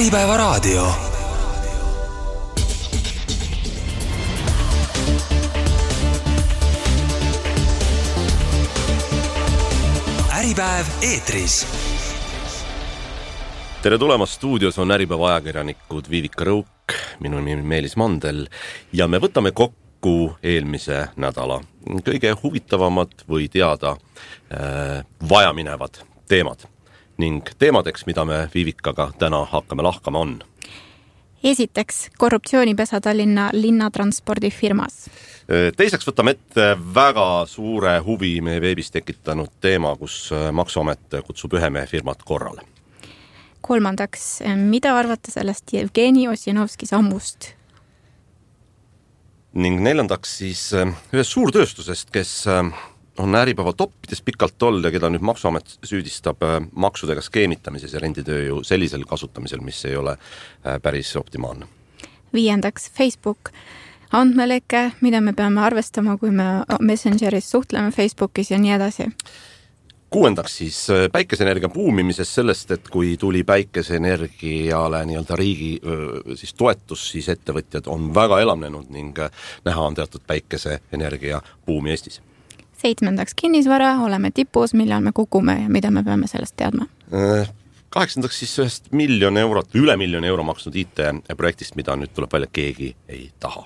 Äripäeva raadio. Äripäev eetris. Tere tulemast, stuudios on Äripäeva ajakirjanikud Viivika Rõuk, minu nimi Meelis Mandel ja me võtame kokku eelmise nädala kõige huvitavamad või teada vajaminevad teemad ning teemadeks, mida me Viivikaga täna hakkame lahkama on. Esiteks, korruptsioonipesa Tallinna linnatranspordifirmas. Teiseks võtame ette väga suure huvi meie veebis tekitanud teema, kus Maksuamet kutsub ühe mehe firmat korrale. Kolmandaks, mida arvate sellest Jevgeni Ossinovski sammust? Ning neljandaks siis ühest suurtööstusest, kes on Äripäeva toppides pikalt olnud ja keda nüüd Maksuamet süüdistab maksudega skeemitamises ja renditööjõu sellisel kasutamisel, mis ei ole päris optimaalne. Viiendaks, Facebook. Andmeleke, mida me peame arvestama, kui me Messengeris suhtleme Facebookis ja nii edasi. Kuuendaks siis päikeseenergia buumimisest sellest, et kui tuli päikeseenergiale nii-öelda riigi siis toetus, siis ettevõtjad on väga elavnenud ning näha on teatud päikeseenergia buumi Eestis. Seitsmendaks, kinnisvara, oleme tipus, millal me kukume ja mida me peame sellest teadma. Kaheksandaks siis ühest üle $1 miljoni maksnud IT-projektist, mida nüüd tuleb välja, keegi ei taha.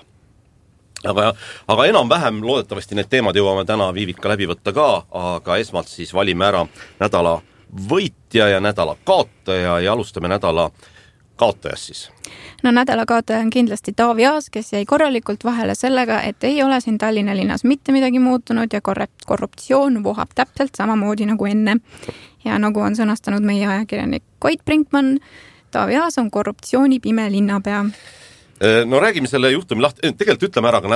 Aga enam-vähem loodetavasti need teemad jõuame täna Viivika läbi võtta ka, aga esmalt siis valime ära nädala võitja ja nädala kaotaja ja alustame nädala kaotajast siis. No nädala kaotaja on kindlasti Taavi Aas, kes jäi korralikult vahele sellega, et ei ole siin Tallinna linnas mitte midagi muutunud ja korruptsioon vohab täpselt samamoodi nagu enne. Ja nagu on sõnastanud meie ajakirjanik Koit Brinkmann, Taavi Aas on korruptsiooni pime linnapea. No räägime selle juhtumi lahti, tegelikult ütleme ära ka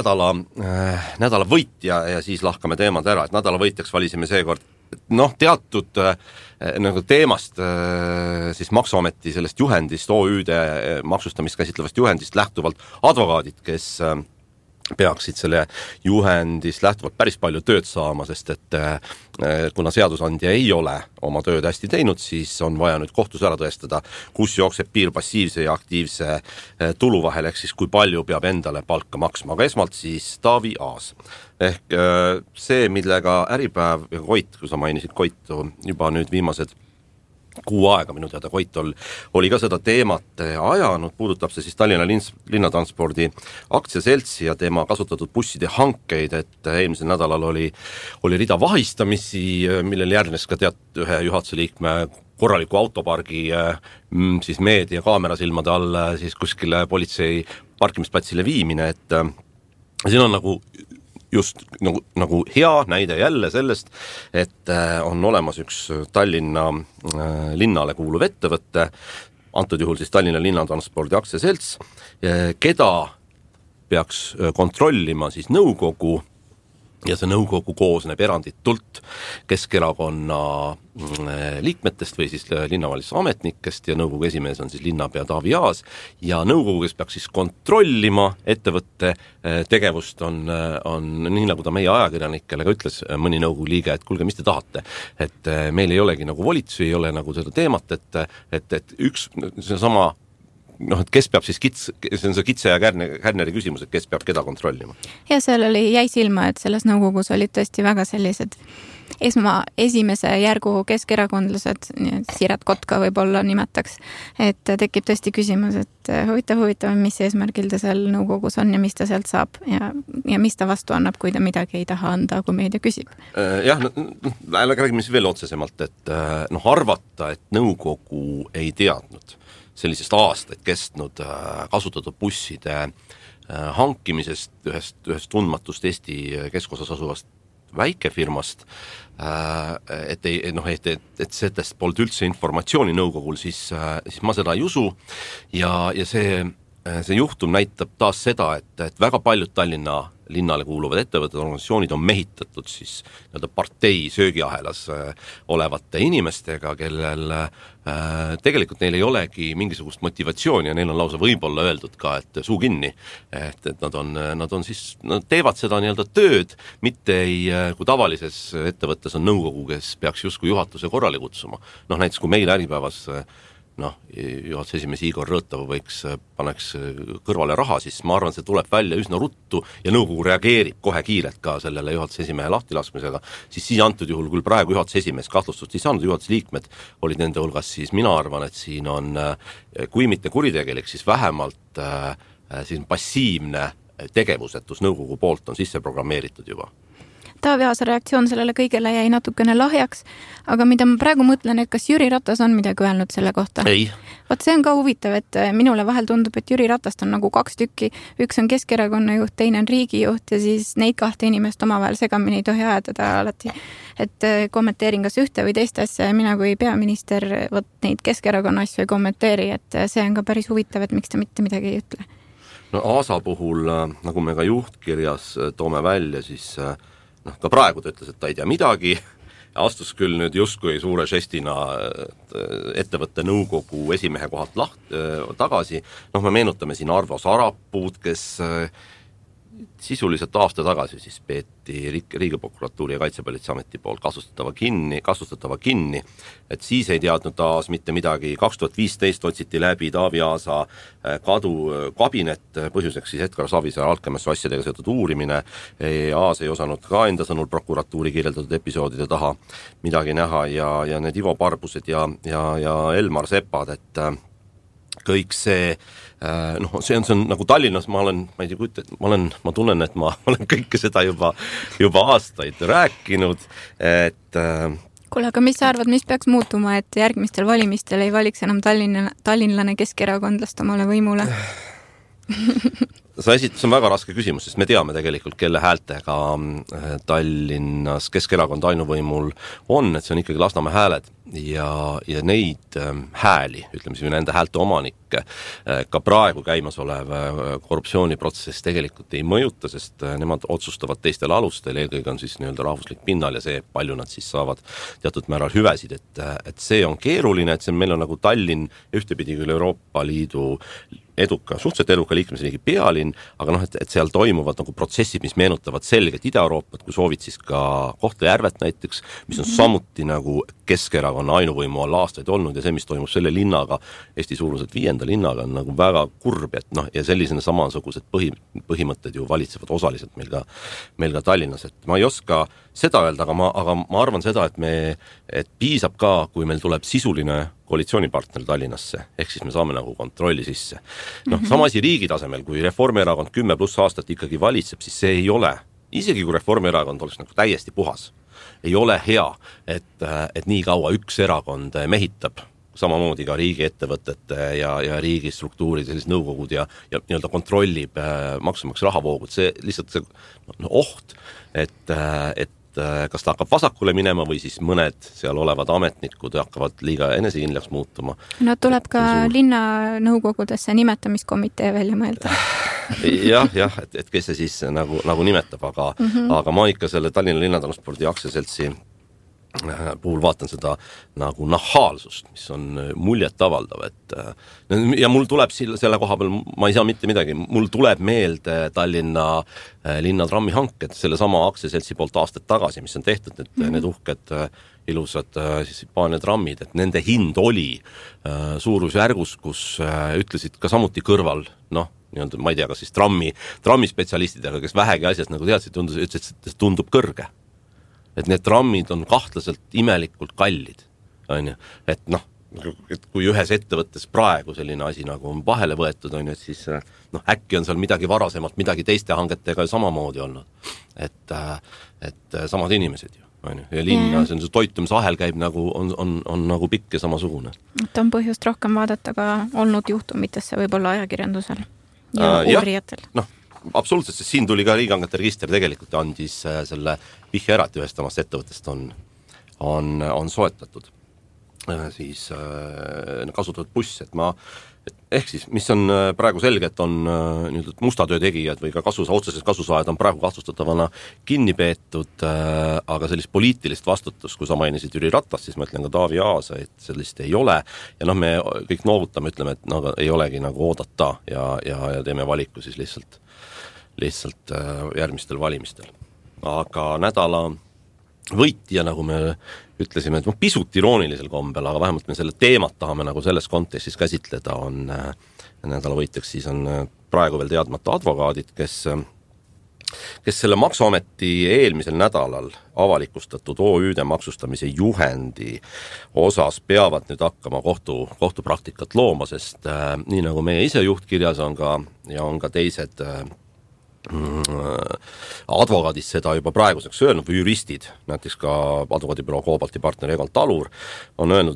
nädala võitja ja siis lahkame teemad ära, et nädala võitjaks valisime seekord teatud nagu teemast siis Maksuameti sellest juhendist, OÜ-de maksustamist käsitlevast juhendist lähtuvalt advokaadid, kes peaksid selle juhendist lähtuvalt päris palju tööd saama, sest et kuna seadusandja ei ole oma tööd hästi teinud, siis on vaja nüüd kohtus ära tõestada, kus jookseb piir passiivse ja aktiivse tulu vahel, ehk siis kui palju peab endale palka maksma. Aga esmalt siis Taavi Aas. Ehk see, millega Äripäev ja Koit, kui sa mainisid Koitu, juba nüüd viimased kuu aega minu teada Koit oli ka seda teemat ajanud, puudutab see siis Tallinna linnatranspordi aktsiaseltsi ja tema kasutatud busside hankeid, et eelmisel nädalal oli rida vahistamisi, millel järgnes ka ühe juhatuse liikme korraliku autopargi siis meedia kaamerasilmade all siis kuskile politsei parkimisplatsile viimine, et siin on just nagu hea näide jälle sellest, et on olemas üks Tallinna linnale kuuluv ettevõtte, antud juhul siis Tallinna linnatranspordi aktsiaselts, keda peaks kontrollima siis nõukogu ja see nõukogu koosneb eranditult Keskerakonna liikmetest või siis linnavalitsuse ametnikest ja nõukogu esimees on siis linnapea Taavi Aas ja nõukogu, kes peaks siis kontrollima ettevõtte tegevust on nii nagu ta meie ajakirjanikele ka ütles mõni nõukogu liige, et kuulge, mis te tahate, et meil ei olegi nagu volitusi, ei ole nagu seda teemat, et üks seesama et kes peab siis see on see Kitse ja Kärneri küsimus, et kes peab keda kontrollima. Ja seal jäi silma, et selles nõukogus olid tõesti väga sellised esimese järgu keskerakondlased, Siret Kotka võib-olla nimetaks, et tekib tõesti küsimus, et huvitav, mis eesmärgil ta seal nõukogus on ja mis ta sealt saab ja mis ta vastu annab, kui ta midagi ei taha anda, kui meedia küsib. Jah, räägime siis veel otsesemalt, et arvata, et nõukogu ei teadnud sellisest aastaid kestnud kasutatud busside hankimisest ühest tundmatust Eesti keskosas asuvast väikefirmast, et sellest polnud üldse informatsiooni nõukogul, siis ma seda ei usu ja see juhtum näitab taas seda, et väga paljud Tallinna linnale kuuluvad ettevõtted, organisatsioonid on mehitatud siis partei söögiahelas olevate inimestega, kellel tegelikult neil ei olegi mingisugust motivatsiooni ja neil on lausa võib-olla öeldud ka, et suu kinni, et nad teevad seda nii-öelda tööd, mitte kui tavalises ettevõttes on nõukogu, kes peaks justkui juhatuse korrale kutsuma. Näiteks kui meil Äripäevas juhatuse esimees Igor Rõõtav paneks kõrvale raha, siis ma arvan, see tuleb välja üsna ruttu ja nõukogu reageerib kohe kiirelt ka sellele juhatuse esimehe lahtilaskmisega, siis antud juhul küll praegu juhatuse esimees kahtlustust ei saanud, juhatuse liikmed olid nende hulgas, siis mina arvan, et siin on, kui mitte kuritegelik, siis vähemalt siin passiivne tegevusetus nõukogu poolt on sisse programmeeritud juba. Taavi Aasa reaktsioon sellele kõigele jäi natukene lahjaks, aga mida ma praegu mõtlen, et kas Jüri Ratas on midagi öelnud selle kohta? Ei. Vaat see on ka huvitav, et minule vahel tundub, et Jüri Ratast on nagu 2 tükki, üks on Keskerakonna juht, teine on riigijuht ja siis neid 2 inimest omavahel segamini ei tohi ajada alati. Et kommenteerin kas ühte või teist asja ja mina kui peaminister neid Keskerakonna asju ei kommenteeri, et see on ka päris huvitav, et miks ta mitte midagi ei ütle. No Aasa puhul, nagu me ka juhtkirjas toome välja, siis ka praegu ta ütles, et ta ei tea midagi, astus küll nüüd justkui suure žestina ettevõtte nõukogu esimehe kohalt tagasi. Me meenutame siin Arvo Sarapuud, kes sisuliselt aasta tagasi siis peeti Riigiprokuratuuri ja Kaitsepolitseiameti poolt kahtlustatava kinni, et siis ei teadnud taas mitte midagi. 2015 otsiti läbi Taavi Aasa kabinet, põhjuseks siis Edgar Savisaare Alkemessu asjadega seotud uurimine. Aas ei osanud ka enda sõnul prokuratuuri kirjeldatud episoodide taha midagi näha ja need Ivo Parbused ja Elmar Sepad, et kõik see, see on nagu Tallinnas, ma tunnen, et ma olen kõike seda juba aastaid rääkinud, et Kuule, aga mis sa arvad, mis peaks muutuma, et järgmistel valimistel ei valiks enam tallinlane keskerakondlast omale võimule? See on väga raske küsimus, sest me teame tegelikult, kelle häältega Tallinnas Keskerakond ainuvõimul on, et see on ikkagi Lasnamäe hääled ja neid hääli, ütleme siis nende häälte omanikke, ka praegu käimas olev korruptsiooniprotsess tegelikult ei mõjuta, sest nemad otsustavad teistel alustel, eelkõige on siis nii-öelda rahvuslik pinnal ja see, palju nad siis saavad teatud määral hüvesid, et see on keeruline, et meil on nagu Tallinn ühtepidi küll Euroopa Liidu suhteliselt eduka liikmesriigi pealinn, aga et seal toimuvad nagu protsessid, mis meenutavad selgelt Ida-Euroopat, kui soovid siis ka Kohtla-Järvet näiteks, mis on samuti nagu Keskerakonna ainuvõimu all aastaid olnud ja see, mis toimub selle linnaga, Eesti suuruselt 5. linnaga, on nagu väga kurb, et ja sellisena samasugused põhimõtted ju valitsevad osaliselt meil ka Tallinnas, et ma ei oska seda öelda, aga ma arvan seda, et piisab ka, kui meil tuleb sisuline koalitsioonipartner Tallinnasse, ehk siis me saame nagu kontrolli sisse. Sama asi riigi tasemel, kui Reformierakond 10+ aastat ikkagi valitseb, siis see ei ole, isegi kui Reformierakond oleks nagu täiesti puhas, ei ole hea, et nii kaua üks erakond mehitab samamoodi ka riigiettevõtete ja riigi struktuurid, sellised nõukogud ja nii-öelda kontrollib maksumaksja rahavoogud. See lihtsalt see oht, et kas ta hakkab vasakule minema või siis mõned seal olevad ametnikud hakkavad liiga enesekindlaks muutuma. No tuleb ka linnanõukogudesse nimetamiskomitee välja mõelda. jah, et kes see siis nagu nimetab, aga ma ikka selle Tallinna Linnatranspordi aktsiaseltsi puhul vaatan seda nagu nahaalsust, mis on muljetavaldav, ja mul tuleb selle koha peal, ma ei saa mitte midagi, mul tuleb meelde Tallinna linnatrammi hanked, selle sama aktsiaseltsi poolt aastad tagasi, mis on tehtud, need uhked ilusad Hispaania trammid, et nende hind oli suurusjärgus, kus ütlesid ka samuti kõrval, ma ei tea, kas siis trammi spetsialistidega, kes vähegi asjast nagu teadsid, ütlesid, et tundub kõrge. Et need trammid on kahtlaselt imelikult kallid, et kui ühes ettevõttes praegu selline asi nagu on vahele võetud, et siis äkki on seal midagi varasemalt, midagi teiste hangetega samamoodi olnud, et samad inimesed ju, ja linna, see on see toitumisahel käib nagu, on nagu pikk ja samasugune. Et on põhjust rohkem vaadata ka olnud juhtumitesse võib-olla ajakirjandusel ja uurijatel. Absoluutselt, sest siin tuli ka riigihangete register tegelikult andis selle vihje ära, et ühest omast ettevõttest on soetatud siis kasutatud buss, ehk siis, mis on praegu selge, et on mustatöö tegijad või ka otseselt kasusaajad on praegu kahtlustatavana kinni peetud, aga sellist poliitilist vastutust, kui sa mainisid Jüri Ratast, siis ma ütlen ka Taavi Aasa, et sellist ei ole ja me kõik noovutame, ütleme, et ei olegi nagu oodata ja teeme valiku siis lihtsalt järgmistel valimistel. Aga nädala võitja, nagu me ütlesime, et pisut iroonilisel kombel, aga vähemalt me selle teemat tahame nagu selles kontekstis käsitleda, on nädala võitjaks siis on praegu veel teadmata advokaadid, kes selle Maksuameti eelmisel nädalal avalikustatud OÜ-de maksustamise juhendi osas peavad nüüd hakkama kohtupraktikat looma, sest nii nagu meie ise juhtkirjas on ka teised advokaadid seda juba praeguseks öelnud või juristid, näiteks ka advokaadibüroo Cobalt partner Egon Talur on öelnud,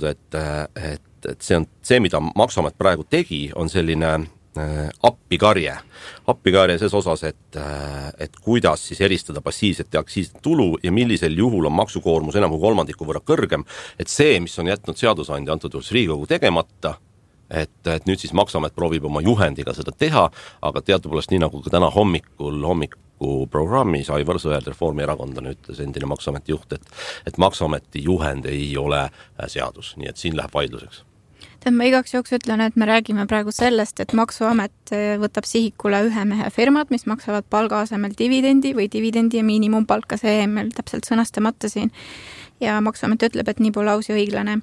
et see, mida Maksuamet praegu tegi, on selline appikarje ses osas, et kuidas siis eristada passiivset ja aktiivset tulu ja millisel juhul on maksukoormus enam kui kolmandiku võrra kõrgem, et see, mis on jätnud seadusandja antud juhul Riigikogu tegemata, et nüüd siis Maksuamet proovib oma juhendiga seda teha, aga teadupoolest nii nagu ka täna hommiku programmis Aivar Sõerd Reformierakondlane ütles, endine Maksuameti juht, et Maksuameti juhend ei ole seadus, nii et siin läheb vaidluseks. Ma igaks jooks ütlen, et me räägime praegu sellest, et Maksuamet võtab sihikule ühe mehe firmad, mis maksavad palga asemel dividendi või dividendi ja miinimumpalka, see meil täpselt sõnastamata siin. Ja Maksuamet ütleb, et nii pole aus ja õiglane.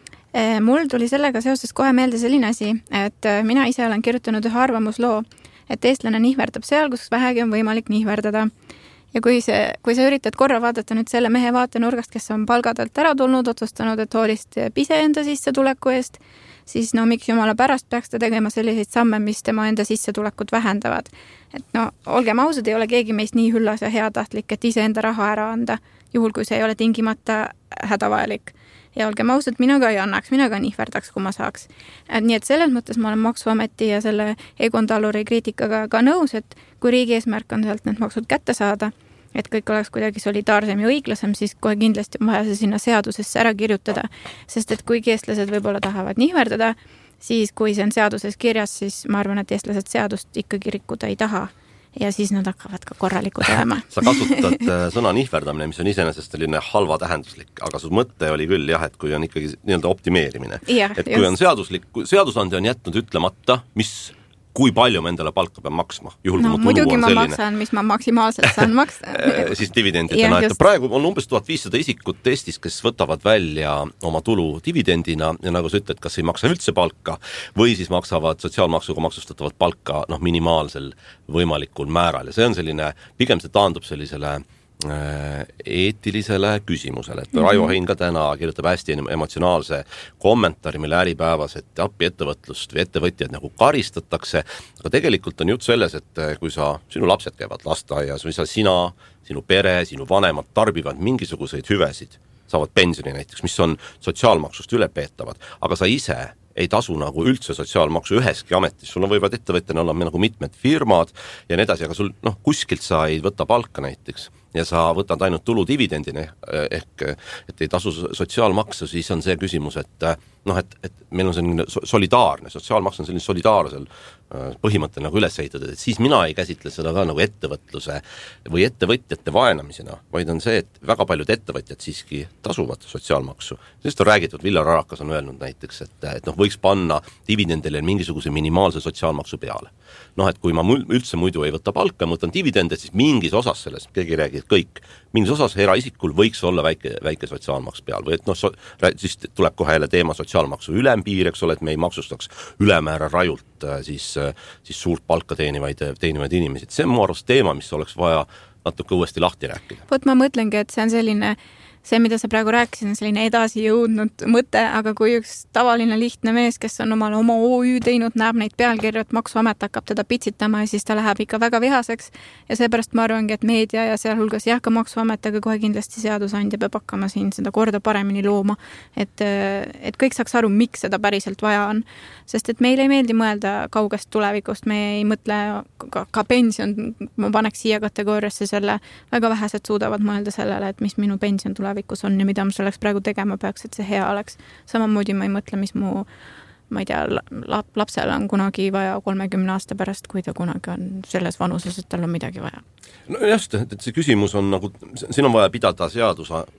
Mul tuli sellega seoses kohe meelde selline asi, et mina ise olen kirjutanud ühe arvamusloo, et eestlane nihverdab seal, kus vähegi on võimalik nihverdada. Ja kui sa üritad korra vaadata nüüd selle mehe vaatenurgast, kes on palgadelt ära tulnud, otsustanud, et hoolist pise enda sissetuleku eest, siis miks jumala pärast peaks ta tegema selliseid samme, mis tema enda sissetulekut vähendavad. Et olgem ausad, ei ole keegi meist nii hüllas ja heatahtlik, et ise enda raha ära anda, juhul kui see ei ole tingimata hädavajalik. Ja olgem ausad, mina ka ei annaks, mina ka nihverdaks, kui ma saaks. Nii et selles mõttes ma olen Maksuameti ja selle Egon Taluri kriitikaga ka nõus, et kui riigi eesmärk on sealt need maksud kätte saada, et kõik oleks kuidagi solidaarsem ja õiglasem, siis kohe kindlasti on vaja see sinna seadusesse ära kirjutada. Sest et kui eestlased võib-olla tahavad nihverdada, siis kui see on seaduses kirjas, siis ma arvan, et eestlased seadust ikkagi rikkuda ei taha. Ja siis nad hakkavad ka korralikud olema. Sa kasutad sõna nihverdamine, mis on iseenesest selline halva tähenduslik, aga su mõte oli küll jah, et kui on ikkagi nii-öelda optimeerimine. Et kui on seadusandja on jätnud ütlemata, kui palju ma endale palka pean maksma. Juhul, muidugi ma maksan, mis ma maksimaalselt saan maksta. Siis dividendidena. Praegu on umbes 1500 isikut Eestis, kes võtavad välja oma tulu dividendina ja nagu sa ütled, kas ei maksa üldse palka või siis maksavad sotsiaalmaksuga maksustatavat palka minimaalsel võimalikul määral. Ja see on selline, pigem see taandub sellisele eetilisele küsimusele, et Raivo Hein ka täna kirjutab hästi emotsionaalse kommentaari, mille Äripäevas, et appi ettevõtlust või ettevõtjad nagu karistatakse, aga tegelikult on jutt selles, et kui sinu lapsed käivad lasteaias või sina, sinu pere, sinu vanemad tarbivad mingisuguseid hüvesid, saavad pensioni näiteks, mis on sotsiaalmaksust ülepeetavad, aga sa ise ei tasu nagu üldse sotsiaalmaksu üheski ametis, sul võivad ettevõtjana olla nagu mitmed firmad ja nii edasi, aga sul kuskilt sa ei võta palka näiteks ja sa võtad ainult tulu dividendini ehk et ei tasu sotsiaalmaksu, siis on see küsimus, et meil on selline solidaarne, sotsiaalmaks on selline solidaarsel põhimõte nagu üles ehitatud, et siis mina ei käsitle seda ka nagu ettevõtluse või ettevõtjate vaenamisena, vaid on see, et väga paljud ettevõtjad siiski tasuvad sotsiaalmaksu. Sest on räägitud, Villar Arakas on öelnud näiteks, et võiks panna dividendile mingisuguse minimaalse sotsiaalmaksu peale. Et kui ma üldse muidu ei võta palka, ma võtan dividende, siis mingis osas selles, keegi räägib kõik, mingis osas eraisikul võiks olla väike sotsiaalmaks peal või et siis tuleb kohe jälle teema sotsiaalmaksu ülempiir, eks ole, et me ei maksustaks ülemäära rajult siis suurt palka teenivaid inimesi. See on mu arvast teema, mis oleks vaja natuke uuesti lahti rääkida. Ma mõtlengi, et see on selline see, mida sa praegu rääkisid, on selline edasi jõudnud mõte, aga kui üks tavaline lihtne mees, kes on oma OÜ teinud, näeb neid pealkirju, et Maksuamet hakkab teda pitsitama ja siis ta läheb ikka väga vihaseks ja seepärast ma arvangi, et meedia ja sealhulgas ka Maksuamet, aga kohe kindlasti seadusandja peab hakkama siin seda korda paremini looma, et kõik saaks aru, miks seda päriselt vaja on. Sest et meile ei meeldi mõelda kaugest tulevikust, me ei mõtle ka pension, ma paneks siia kategooriasse selle, väga vähesed suudavad mõelda sellele, et mis minu pension tulevikus on ja mida ma selleks praegu tegema peaks, et see hea oleks. Samamoodi ma ei mõtle, mis ma ei tea, lapsel on kunagi vaja 30 aasta pärast, kui ta kunagi on selles vanuses, et tal on midagi vaja. No just, et see küsimus on nagu, siin on vaja pidada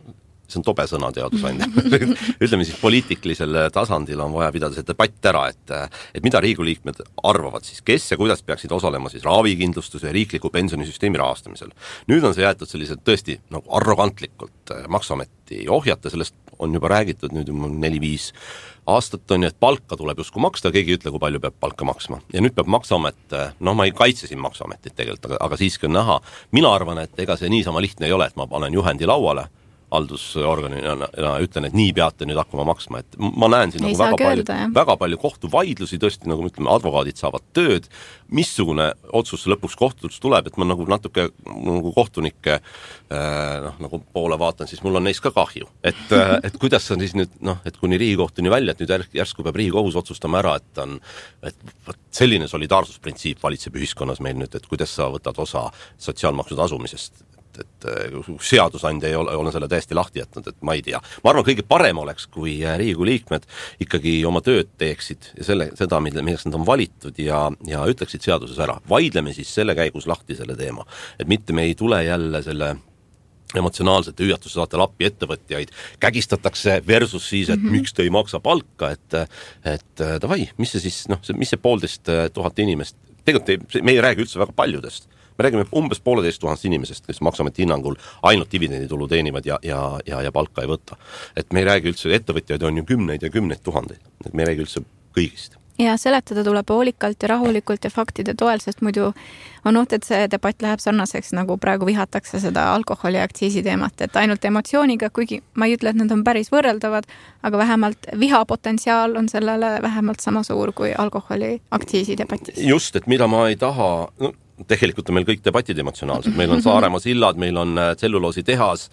see on tobe sõna teadusandja. Ütleme siis poliitiklisel tasandil on vaja pidada see debatt ära, et mida Riigikogu liikmed arvavad siis, kes ja kuidas peaksid osalema siis ravikindlustuse ja riikliku pensionisüsteemi rahastamisel. Nüüd on see jäetud selliselt tõesti nagu arrogantlikult Maksuameti ohjata, sellest on juba räägitud nüüd 4-5 aastat on, et palka tuleb justkui maksta, keegi ei ütle, kui palju peab palka maksma. Ja nüüd peab Maksuamet, ma ei kaitse siin Maksuametit tegelikult, aga siiski on näha. Mina arvan, et ega see niisama lihtne ei ole, et ma panen juhendi lauale haldusorganina ja ütlen, et nii peate nüüd hakkama maksma, et ma näen siin nagu väga palju kohtuvaidlusi tõesti, nagu me ütleme, advokaadid saavad tööd, missugune otsus lõpuks kohtust tuleb, et ma nagu natuke nagu kohtunikke nagu poole vaatan, siis mul on neist ka kahju, et kuidas on siis nüüd, et kuni Riigikohtuni välja, et nüüd järsku peab Riigikohus otsustama ära, et selline solidaarsusprintsiip valitseb ühiskonnas meil nüüd, et kuidas sa võtad osa sotsiaalmaksude asumisest, et seadusandja ei ole selle täiesti lahti jätnud, et ma ei tea. Ma arvan, kõige parem oleks, kui Riigikogu liikmed ikkagi oma tööd teeksid ja seda, milleks nad on valitud ja ütleksid seaduses ära. Vaidleme siis selle käigus lahti selle teema, et mitte me ei tule jälle selle emotsionaalsete hüüatuse saatel appi ettevõtjaid, kägistatakse versus siis, et miks te ei maksa palka, et davai, mis see siis, mis see 1500 inimest, tegelikult me ei räägi üldse väga paljudest. Me räägime umbes 1500 inimesest, kes Maksuameti hinnangul ainult dividenditulu teenivad ja palka ei võta. Et me ei räägi üldse, ettevõtjaid on ju kümneid ja kümneid tuhandeid, et me ei räägi üldse kõigist. Ja seletada tuleb hoolikalt ja rahulikult ja faktide toel, sest muidu on et see debatt läheb sarnaseks, nagu praegu vihatakse seda alkoholi aktsiisi teemat, et ainult emotsiooniga, kuigi ma ei ütle, et nad on päris võrreldavad, aga vähemalt vihapotentsiaal on sellele vähemalt sama suur kui alkoholi aktsiisi debatis. Just, et mida ma ei taha, tegelikult on meil kõik debatid emotsionaalsed, meil on Saaremaa sillad, meil on tselluloosi tehas,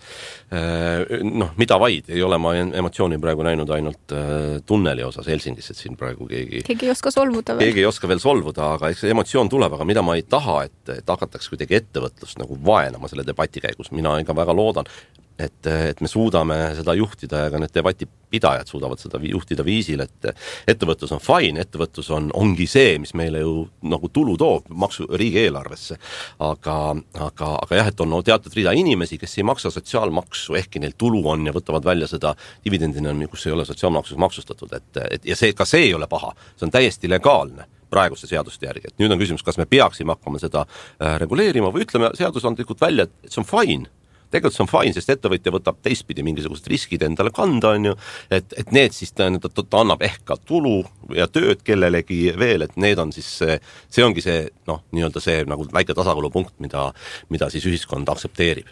mida vaid, ei ole ma emotsiooni praegu näinud ainult tunneli osas Helsingis, et siin praegu keegi ei oska solvuda veel. Keegi ei oska veel solvuda, aga eks see emotsioon tuleb, aga mida ma ei taha, et hakataks kuidagi ettevõtlust nagu vaenama selle debati käigus, mina ikka väga loodan, et me suudame seda juhtida ja ka need debatipidajad suudavad seda juhtida viisil, et ettevõtlus on fine, ettevõtlus ongi see, mis meile ju nagu tulu toob riigieelarvesse, aga jah, et on teatud rida inimesi, kes ei maksa sotsiaalmaksu, ehkki neil tulu on ja võtavad välja seda dividendina, kus ei ole sotsiaalmaksus maksustatud, ja ka see ei ole paha, see on täiesti legaalne praeguse seaduste järgi, et nüüd on küsimus, kas me peaksime hakkama seda reguleerima või ütleme seadusandlikult välja, et see on fine. Tegelikult see on fine, sest ettevõtja võtab teistpidi mingisugused riskid endale kanda, on ju, et need siis ta annab ehk ka tulu ja tööd kellelegi veel, et need on siis see ongi see, nii-öelda see nagu väike tasakaalupunkt, mida siis ühiskond aksepteerib.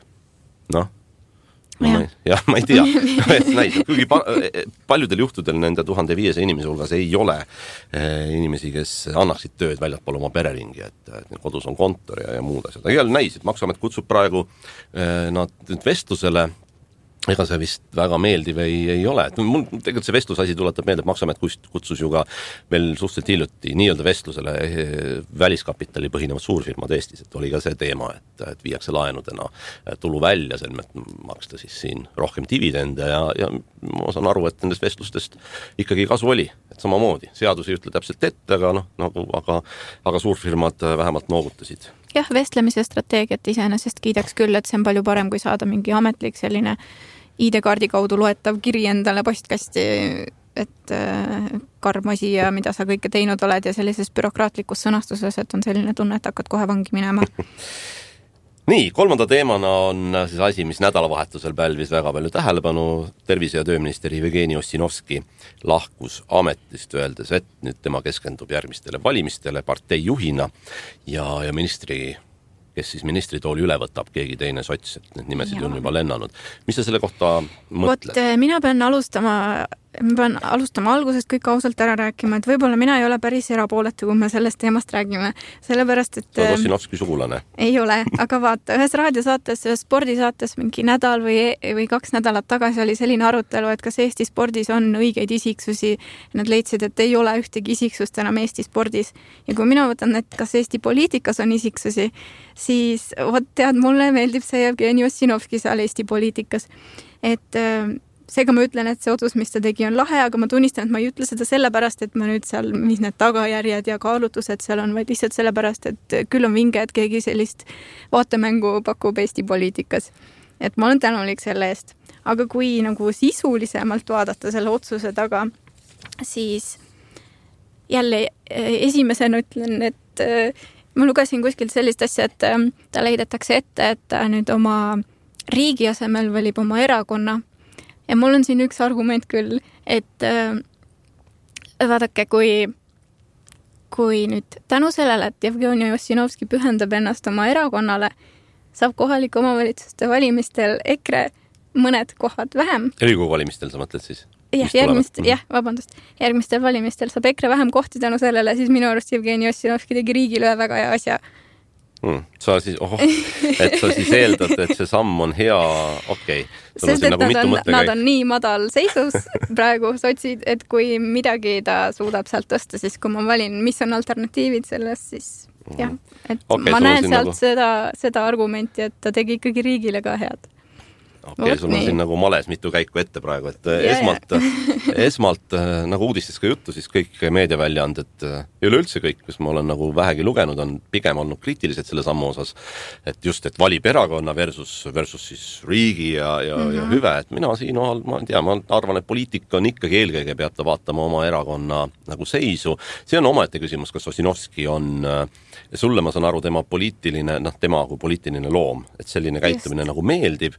Ma ei tea, kuigi paljudel juhtudel nende 1500 inimese hulgas ei ole inimesi, kes annaksid tööd väljaspool oma pereringi, et kodus on kontor ja muud asjad. Aga jälle näis, et Maksuamet kutsub praegu nad vestlusele, ega see vist väga meeldiv ei ole. Et mul tegelikult see vestlusasi tuletab meelde, et Maksuamet kutsus ju ka veel suhteliselt hiljuti nii-öelda vestlusele väliskapitali põhinevad suurfirmad Eestis, et oli ka see teema, et viiakse laenudena tulu välja, selmet maksta siis siin rohkem dividende ja ma saan aru, et nendest vestlustest ikkagi kasu oli, et samamoodi. Seadus ei ütle täpselt ette, aga suurfirmad vähemalt noogutasid. Jah, vestlemise strateegiat iseenesest kiidaks küll, et see on palju parem, kui saada mingi ametlik selline ID-kaardi kaudu loetav kiri endale postkasti, et karm asi ja mida sa kõike teinud oled ja sellises bürokraatlikus sõnastuses, et on selline tunne, et hakkad kohe vangi minema. Nii, kolmanda teemana on siis asi, mis nädalavahetusel pälvis väga palju tähelepanu. Tervise- ja tööminister Jevgeni Ossinovski lahkus ametist, öeldes, et nüüd tema keskendub järgmistele valimistele partei juhina ja ministri, kes siis ministritooli üle võtab, keegi teine sots, et need nimesid on juba lennanud. Mis sa selle kohta mõtled? Mina pean alustama algusest kõik ausalt ära rääkima, et võib-olla mina ei ole päris erapooletu, kui me sellest teemast räägime. Sellepärast, et... Sa oled Ossinovski sugulane? Ei ole, aga vaata, ühes raadiosaates, ühes spordisaates mingi nädal või 2 nädalat tagasi oli selline arutelu, et kas Eesti spordis on õigeid isiksusi. Nad leidsid, et ei ole ühtegi isiksust enam Eesti spordis. Ja kui mina võtan, et kas Eesti poliitikas on isiksusi, siis mulle meeldib see Jevgeni Ossinovski seal Eesti poliitikas. Et seega ma ütlen, et see otsus, mis ta tegi, on lahe, aga ma tunnistan, et ma ei ütle seda sellepärast, et ma nüüd seal, mis need tagajärjed ja kaalutlused seal on, vaid lihtsalt sellepärast, et küll on vinge, et keegi sellist vaatemängu pakub Eesti poliitikas. et ma olen tänulik selle eest. Aga kui nagu sisulisemalt vaadata selle otsuse taga, siis jälle esimesena ütlen, et ma lugesin kuskilt sellist asja, et ta leidetakse ette, et ta nüüd oma riigi asemel valib oma erakonna. Ja mul on siin üks argument küll, et vaadake, kui nüüd tänu sellele, et Jevgeni Ossinovski pühendab ennast oma erakonnale, saab kohalike omavalitsuste valimistel EKRE mõned kohad vähem. Riigikogu valimistel sa mõtled siis? Järgmistel valimistel saab EKRE vähem kohti tänu sellele, siis minu arust Jevgeni Ossinovski tegi riigile väga hea asja. Sa siis, et sa siis eeldad, et see samm on hea, okei. Sest et nad on nii madal seisus praegu sotsid, et kui midagi ta suudab sealt tõsta, siis kui ma valin, mis on alternatiivid sellest, siis jah, et ma näen sealt seda argumenti, et ta tegi ikkagi riigile ka head. Okei, sul on siin nagu males mitu käiku ette praegu, et esmalt nagu uudistes ka juttu, siis kõik meediaväljaanded ja üleüldse kõik, kus ma olen nagu vähegi lugenud, on pigem olnud kriitilised selle sammu osas, et just, et valib erakonna versus siis riigi ja hüve, et mina siin, ma arvan, et poliitika on ikkagi eelkõige peab ta vaatama oma erakonna nagu seisu. See on omaette küsimus, kas Ossinovski on, sulle ma saan aru, tema kui poliitiline loom, et selline käitumine nagu meeldib,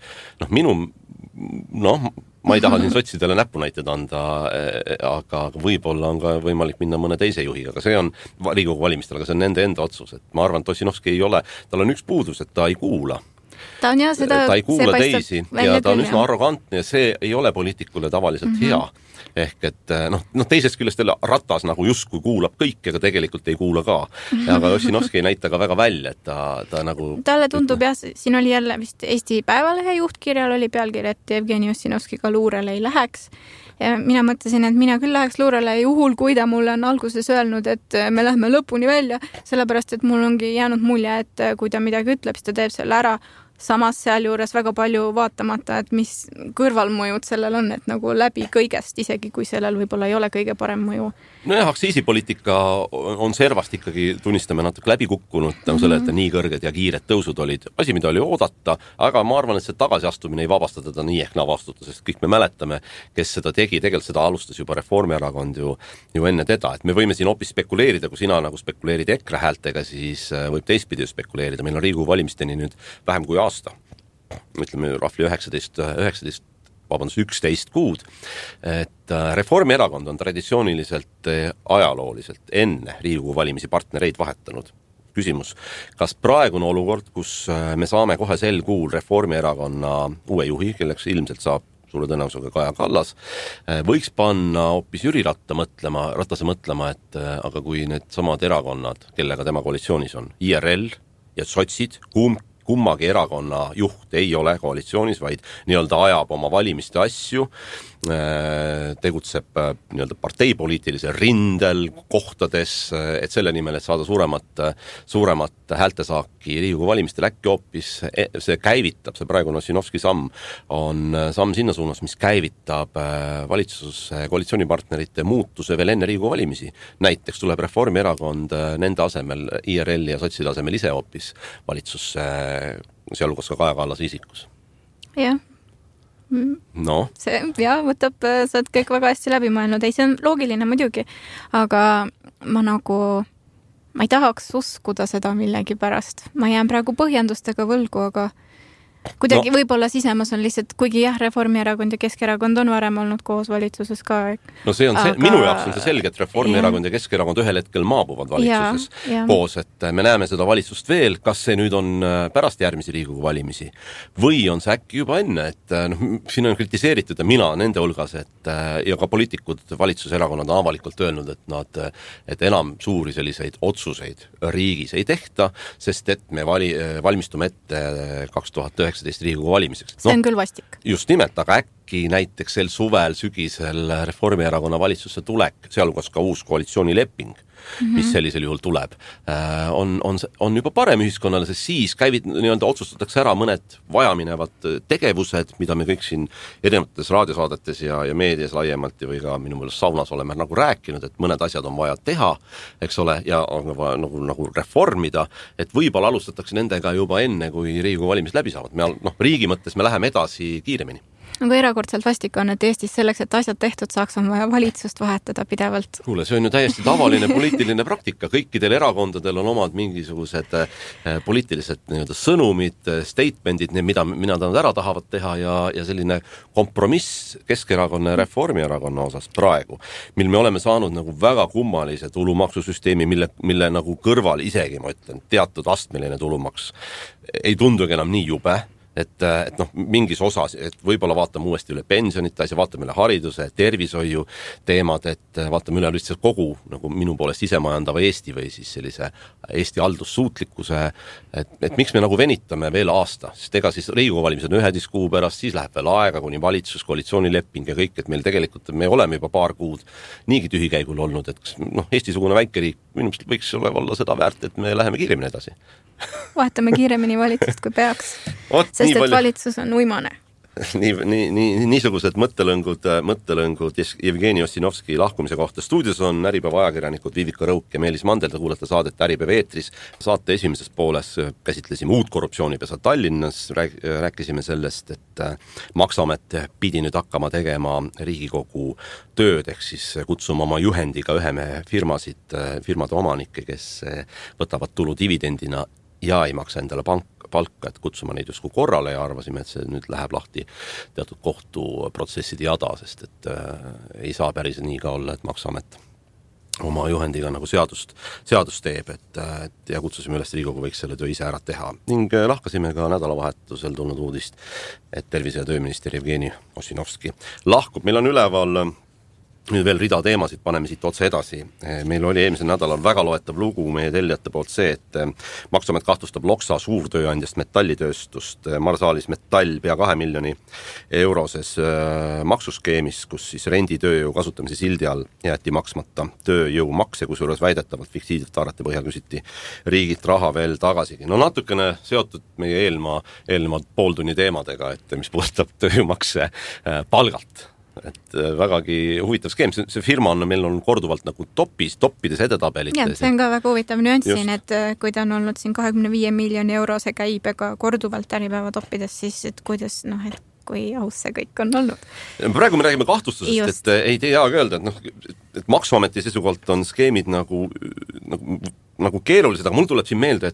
ma ei taha siin sotsidele näpunäited anda, aga võib-olla on ka võimalik minna mõne teise juhiga, aga see on Riigikogu valimistel, aga see on nende enda otsus, et ma arvan, et Ossinovski ei ole, tal on üks puudus, et ta ei kuula. Ta ei kuula teisi ja ta on üsna arrogantne ja see ei ole poliitikule tavaliselt hea. Ehk et teisest küljest Ratas nagu justkui kuulab kõik, aga tegelikult ei kuula ka. Aga Ossinovski ei näita ka väga välja, et ta nagu... Talle tundub siin oli jälle vist Eesti Päevalehe juhtkirjal oli pealkiri, et Jevgeni Ossinovski ka luurele ei läheks. Ja mina mõtlesin, et mina küll läheks luurele juhul, kui ta mulle on alguses öelnud, et me lähme lõpuni välja, sellepärast, et mul ongi jäänud mulje, et kui ta midagi ütleb, siis ta teeb selle ära. Samas seal juures väga palju vaatamata, et mis kõrvalmõjud sellel on, et nagu läbi kõigest, isegi kui sellel võib-olla ei ole kõige parem mõju. Nojah, aktsiisipoliitika on servast ikkagi, tunnistame natuke läbi kukkunud, selle, et nii kõrged ja kiired tõusud olid. Asi, mida oli oodata, aga ma arvan, et see tagasiastumine ei vabasta teda nii ehk vastuta, sest kõik me mäletame, kes seda tegi, tegelikult seda alustas juba Reformierakond ju enne teda, et me võime siin hoopis spekuleerida, kui sina nagu spekuleerid EKRE häältega, siis võib teistpidi spekuleerida. Meil on Riigikogu valimisteni nüüd vähem kui aasta, ütleme rahvli 11 kuud, et Reformierakond on traditsiooniliselt ajalooliselt enne Riigikogu valimisi partnereid vahetanud. Küsimus, kas praegune olukord, kus me saame kohe sel kuul Reformierakonna uue juhi, kelleks ilmselt saab suure tõenäosusega Kaja Kallas, võiks panna hoopis Jüri Ratase mõtlema, et aga kui need samad erakonnad, kellega tema koalitsioonis on, IRL ja sotsid, kummagi erakonna juht ei ole koalitsioonis, vaid nii-öelda ajab oma valimiste asju, tegutseb nii-öelda parteipoliitilise rindel kohtades, et selle nimel, et saada suuremat häältesaaki Riigikogu valimistel, äkki hoopis see käivitab, see praegune Ossinovski samm on samm sinna suunas, mis käivitab valitsuse koalitsioonipartnerite muutuse veel enne Riigikogu valimisi. Näiteks tuleb Reformierakond nende asemel, IRL ja sotside asemel ise hoopis valitsusse, sealhulgas ka Kaja Kallase isikus. Jah. No. See võtab, sa oled kõik väga hästi läbi mõelnud. Ei, see on loogiline muidugi, aga ma ei tahaks uskuda seda millegi pärast. Ma jään praegu põhjendustega võlgu, aga kuidagi võib-olla sisemas on lihtsalt, kuigi jah, Reformierakond ja Keskerakond on varem olnud koos valitsuses ka. No see on minu jaoks on see selge, et Reformierakond ja Keskerakond ühel hetkel maabuvad valitsuses koos, et me näeme seda valitsust veel, kas see nüüd on pärast järgmisi Riigikogu valimisi või on see äkki juba enne, et siin on kritiseeritud ja mina nende hulgas, et ja ka poliitikud, valitsuserakonnad on avalikult öelnud, et enam suuri selliseid otsuseid riigis ei tehta, sest et me valmistume ette 2019 Riigikogu valimiseks. See on küll vastik. Just nimelt, aga äkki näiteks sel suvel, sügisel Reformierakonna valitsusse tulek, sealhulgas ka uus koalitsioonileping, mis sellisel juhul tuleb, on juba parem ühiskonnale, sest siis nii-öelda otsustatakse ära mõned vajaminevad tegevused, mida me kõik siin erinevates raadiosaadetes ja meedias laiemalt või ka minu meelest saunas oleme nagu rääkinud, et mõned asjad on vaja teha, eks ole, ja on vaja nagu reformida, et võib-olla alustatakse nendega juba enne, kui Riigikogu valimised läbi saavad. Riigi mõttes me läheme edasi kiiremini. Nagu erakordselt vastik on, et Eestis selleks, et asjad tehtud saaks, on vaja valitsust vahetada pidevalt. Kuule, see on ju täiesti tavaline poliitiline praktika. Kõikidel erakondadel on omad mingisugused poliitilised nii-öelda sõnumid, statementid, mida nad ära tahavad teha ja selline kompromiss Keskerakonna ja Reformierakonna osas praegu, mil me oleme saanud nagu väga kummalise tulumaksusüsteemi, mille nagu kõrval isegi, ma ütlen, teatud astmeline tulumaks ei tundugi enam nii jube, et mingis osas, et võib-olla vaatame uuesti üle pensionite asja, vaatame üle hariduse, tervishoiu teemad, et vaatame üle lihtsalt kogu nagu minu poolest isemajandava Eesti või siis sellise Eesti haldussuutlikkuse, et miks me nagu venitame veel aasta, sest ega siis Riigikogu valimised on 11 kuu pärast, siis läheb veel aega, kuni valitsus, koalitsioonileping ja kõik, et meil tegelikult me oleme juba paar kuud niigi tühikäigul olnud, et Eesti-sugune väikeriik minu meelest võiks olla seda väärt, et me läheme kiiremini edasi. Vahetame kiiremini valitsust, kui peaks. Sest et valitsus on uimane. Niisugused mõttelõngud Jevgeni Ossinovski lahkumise kohta. Stuudios on Äripäeva ajakirjanikud Viivika Rõuk ja Meelis Mandel, ta kuulata saadet Äripäeva eetris. Saate esimeses pooles käsitlesime uut korruptsioonipesa Tallinnas, rääkisime sellest, et Maksuamet pidi nüüd hakkama tegema Riigikogu tööd, ehk siis kutsuma oma juhendiga firmade omanikke, kes võtavad tulu dividendina ja ei maksa endale palka, et kutsuma neid justkui korrale ja arvasime, et see nüüd läheb lahti teatud kohtuprotsesside jada, sest et ei saa päris nii ka olla, et Maksuamet oma juhendiga nagu seadust teeb, ja kutsusime üles Riigikogu võiks selle töö ise ära teha. Ning lahkasime ka nädalavahetusel tulnud uudist, et tervise- ja tööminister Jevgeni Ossinovski lahkub. Meil on üleval nüüd veel rida teemasid, paneme siit otse edasi. Meil oli eelmisel nädalal väga loetav lugu meie tellijate poolt see, et Maksuamet kahtlustab Loksa suurtööandjast metallitööstust Marsaalis Metall pea 2 miljoni euroses maksuskeemis, kus siis renditööjõu kasutamise sildi all jäeti maksmata tööjõumakse, kusjuures väidetavalt fiktiivselt arvete põhjal küsiti riigilt raha veel tagasigi. Natukene seotud meie eelneva pooltunni teemadega, et mis puudutab tööjõumakse palgalt. Et vägagi huvitav skeem, see firma meil on korduvalt nagu toppides edetabelites. Ja, see on ka väga huvitav nüanss siin, et kui ta on olnud siin 25 miljoni eurose käibega korduvalt Äripäeva toppides, siis et kuidas, et kui aus see kõik on olnud. Praegu me räägime kahtlustusest, et ei tea öelda, et Maksuameti seisukohalt on skeemid nagu keerulised, aga mul tuleb siin meelde,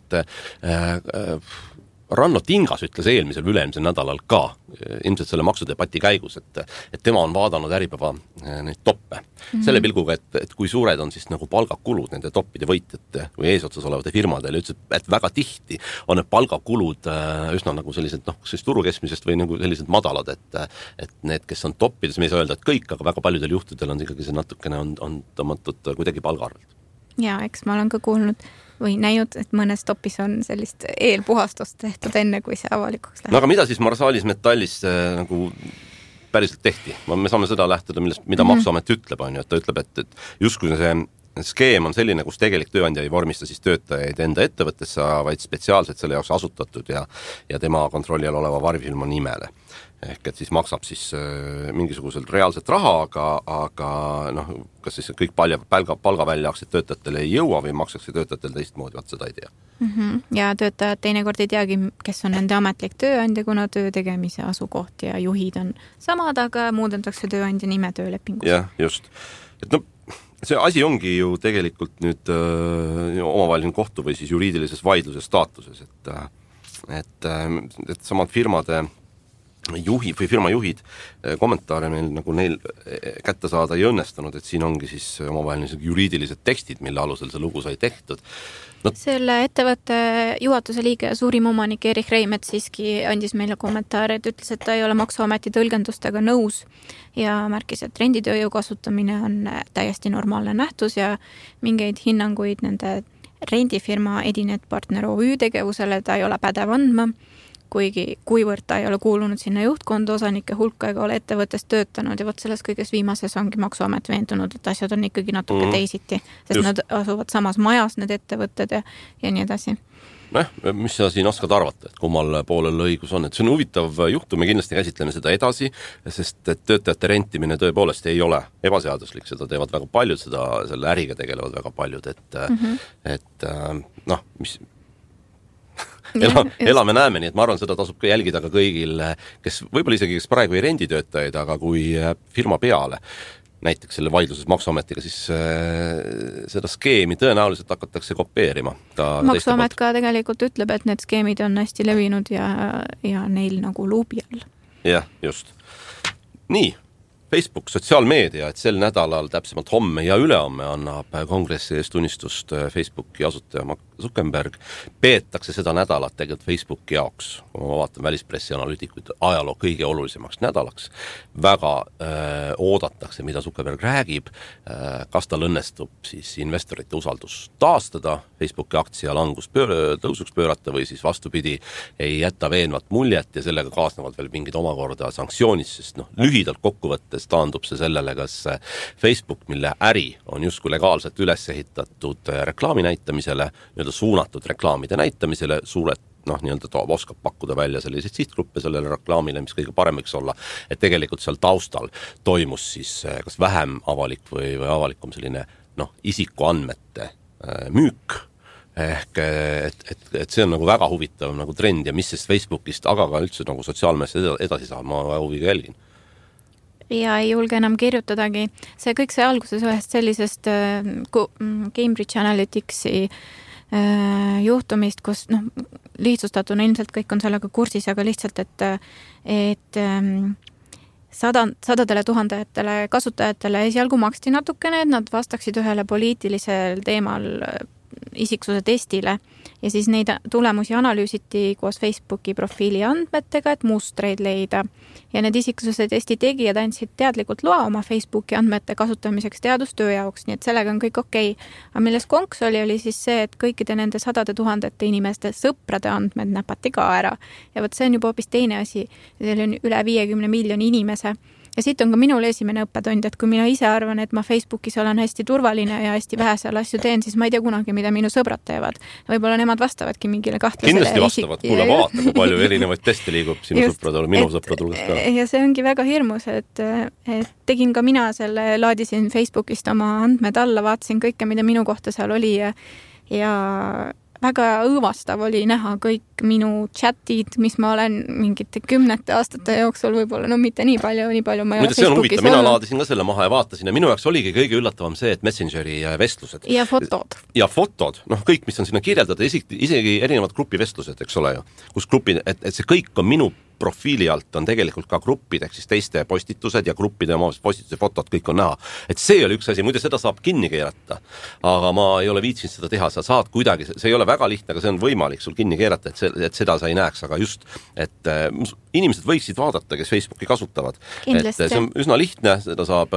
et Ranno Tingas ütles eelmisel ülemisel nädalal ka, ilmselt selle maksudebati käigus, et tema on vaadanud Äripäeva neid toppe. Selle pilguga, et kui suured on siis nagu palgakulud nende toppide võitjate või eesotsas olevate firmadele, ütles, et väga tihti on need palgakulud üsna nagu sellised, siis turukeskmisest või nagu sellised madalad, et need, kes on toppides, me ei saa öelda, et kõik, aga väga paljudel juhtudel on ikkagi see natukene on tõmmatud kuidagi palgaarvelt. Ja, eks ma olen ka kuulnud või näinud, et mõnes topis on sellist eelpuhastust tehtud enne, kui see avalikuks läheb. Aga mida siis Marsaalis Metallis nagu päriselt tehti? Me saame seda lähtuda, mida Maksuamet ütleb, on ju, et ta ütleb, et justkui see skeem on selline, kus tegelik tööandja ei vormista siis töötajaid enda ettevõttesse, vaid spetsiaalselt selle jaoks asutatud ja tema kontrolli all oleva varifirma nimele. Ehk et siis maksab siis mingisuguselt reaalset raha, aga kas siis kõik palga väljaaksid töötajatele ei jõua või makstakse töötajatele teistmoodi, vaat seda ei tea. Ja töötajad teinekord ei teagi, kes on nende ametlik tööandja, kuna töö tegemise asukoht ja juhid on samad, aga muudetakse tööandja nime töölepingus. Jah, just. Et see asi ongi ju tegelikult nüüd omavaheline kohtu või siis juriidilises vaidluses staatuses, et samad firmade juhid või firmajuhid kommentaare meil nagu neil kätte saada ei õnnestunud, et siin ongi siis omavaheline juriidilised tekstid, mille alusel see lugu sai tehtud. Selle ettevõtte juhatuse liige ja suurim omanik Erich Reimet siiski andis meile kommentaare, et ütles, et ta ei ole Maksuameti tõlgendustega nõus ja märkis, et renditööjõu kasutamine on täiesti normaalne nähtus ja mingeid hinnanguid nende rendifirma Edinet Partner OÜ tegevusele ta ei ole pädev andma. kuivõrd ta ei ole kuulunud sinna juhtkonda osanike hulka ega ole ettevõttes töötanud ja vot selles kõiges viimases ongi Maksuamet veendunud, et asjad on ikkagi natuke teisiti, sest just. Nad asuvad samas majas, need ettevõtted ja nii edasi. Mis sa siin oskad arvata, et kummal poolel õigus on, et see on huvitav juhtum, me kindlasti käsitleme seda edasi, sest et töötajate rentimine tõepoolest ei ole ebaseaduslik, seda teevad väga paljud, selle äriga tegelevad väga paljud, et mis elame näeme, nii et ma arvan, seda tasub ka jälgida ka kõigil, kes võib-olla isegi kes praegu ei rendi töötajaid, aga kui firma peale, näiteks selle vaidluses Maksuametiga, siis seda skeemi tõenäoliselt hakatakse kopeerima. Maksuamet ka tegelikult ütleb, et need skeemid on hästi levinud ja neil nagu luubi all. Jah, just. Nii. Facebook, sotsiaalmeedia, et sel nädalal täpsemalt homme ja ülehomme annab kongressi ees tunnistust Facebooki asutaja Mark Zuckerberg. Peetakse seda nädalat tegelikult Facebooki jaoks, kui ma vaatan välispressi analüütikuid, ajaloo kõige olulisemaks nädalaks. Väga oodatakse, mida Zuckerberg räägib, kas tal õnnestub siis investorite usaldus taastada, Facebooki aktsia langus tõusuks pöörata või siis vastupidi ei jätta veenvat muljet ja sellega kaasnevad veel mingid omakorda sanktsioonid, sest lühidalt kokkuvõttes taandub see sellele, kas Facebook, mille äri on justkui legaalselt üles ehitatud reklaami näitamisele, suunatud reklaamide näitamisele, oskab pakkuda välja selliseid sihtgruppe sellele reklaamile, mis kõige parem võiks olla, et tegelikult seal taustal toimus siis kas vähem avalik või avalikum selline isikuandmete müük, ehk et see on nagu väga huvitav nagu trend ja mis sest Facebookist, aga ka üldse nagu sotsiaalmeedia edasi saab, ma huviga jälgin. Ja ei julge enam kirjutadagi. Kõik see alguses ühest sellisest Cambridge Analyticsi juhtumist, kus lihtsustatuna ilmselt kõik on sellega kursis, aga lihtsalt, et sadadele tuhandetele kasutajatele esialgu maksti natukene, et nad vastaksid ühele poliitilisel teemal isiksuse testile ja siis neid tulemusi analüüsiti koos Facebooki profiili andmetega, et mustreid leida. Ja need isiksuse testi tegijad andsid teadlikult loa oma Facebooki andmete kasutamiseks teadustöö jaoks, nii et sellega on kõik okei. Aga milles konks oli siis see, et kõikide nende sadade tuhandete inimeste sõprade andmed näpati ka ära. Ja võt see on juba hoopis teine asi. Seal on üle 50 miljoni inimese. Ja siit on ka minul esimene õppetund, et kui mina ise arvan, et ma Facebookis olen hästi turvaline ja hästi vähe seal asju teen, siis ma ei tea kunagi, mida minu sõbrad teevad. Võib-olla nemad vastavadki mingile kahtlasele. Kindlasti vastavad, kuule vaata, kui palju erinevaid teste liigub sinu sõpradele, minu sõpradele ka. Ja see ongi väga hirmus, et tegin ka mina selle, laadisin Facebookist oma andmed alla, vaatasin kõike, mida minu kohta seal oli ja väga õõvastav oli näha kõik minu chatid, mis ma olen mingite 10 aastate jooksul võib-olla, mitte nii palju ma ei ole Facebookis olnud. Mina laadisin ka selle maha ja vaatasin ja minu jaoks oligi kõige üllatavam see, et Messengeri vestlused. Ja fotod. Ja fotod, kõik, mis on sinna kirjeldada, isegi erinevad grupivestlused, eks ole ju, kus grupid, et see kõik on minu profiili alt on tegelikult ka gruppid, ehk siis teiste postitused ja gruppide oma postituse fotod, kõik on näha. Et see oli üks asi, muide seda saab kinni keerata, aga ma ei ole viitsinud seda teha, sa saad kuidagi, see ei ole väga lihtne, aga see on võimalik sul kinni keerata, et seda sa ei näeks, aga just, et inimesed võiksid vaadata, kes Facebooki kasutavad. Kindlasti. Et see on üsna lihtne, seda saab